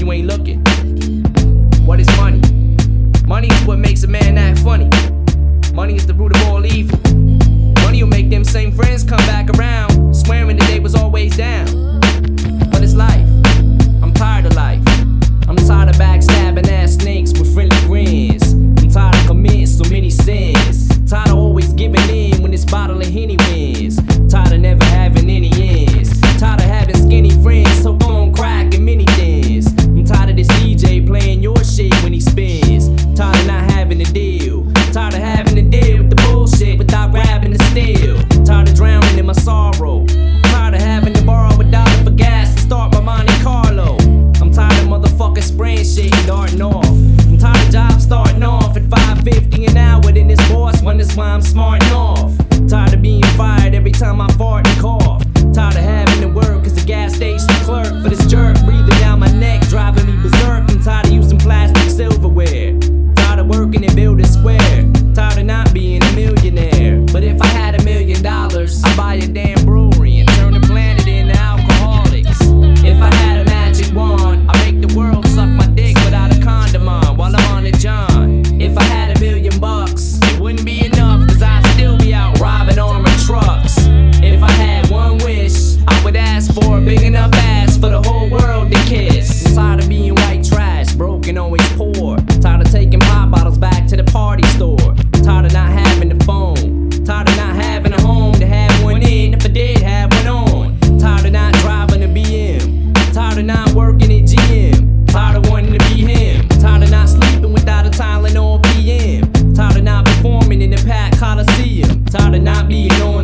you ain't looking. What is money? Money is what makes a man act funny. Money is the root of all evil. Money will make them same friends come back around, swearing that they was always down. But it's life. I'm tired of life. I'm tired of backstabbing ass snakes with friendly grins. I'm tired of committing so many sins. Tired of always giving in when this bottle of Henny wins. Tired of never having any ends. Tired of having skinny friends hooked on crack and mini thins. I'm tired of this DJ playing your shit when he spins. Tired of not having a deal. Tired of having to deal with the bullshit without grabbing the steel. Tired of drowning in my sorrow. Tired of having to borrow $1 for gas to start my Monte Carlo. I'm tired of motherfuckers spraying shit and darting off. I'm tired of jobs starting off at $5.50 an hour. Then this boss wonders why I'm smarting off. Tired of being fired every time I fart and cough. Tired of having to work as a gas station clerk for this jerk breathing down my neck, driving me berserk. I'm tired of using plastic silverware. Tired of working in Building Square. Tired of not being a millionaire. But if I had $1 million, I'd buy a damn brewery and turn the planet into alcoholics. If I had a magic wand, I'd make the world suck my dick without a condom on while I'm on the John. If I had $1 million, it wouldn't be enough, cause I'd still be out robbing armored trucks. If I had one wish, I would ask for a big enough ass for the whole world to kiss. I'm tired of being white trash, broke and always poor. Tired of taking pop bottles back to the party store. Tired of not having a phone. Tired of not having a home to have one in if I did have one on. Tired of not driving a BM. Tired of not working at GM. Tired of wanting to be him. Tired of not sleeping without a Tylenol PM. Tired of not performing in the Pack Coliseum. Tired of not being on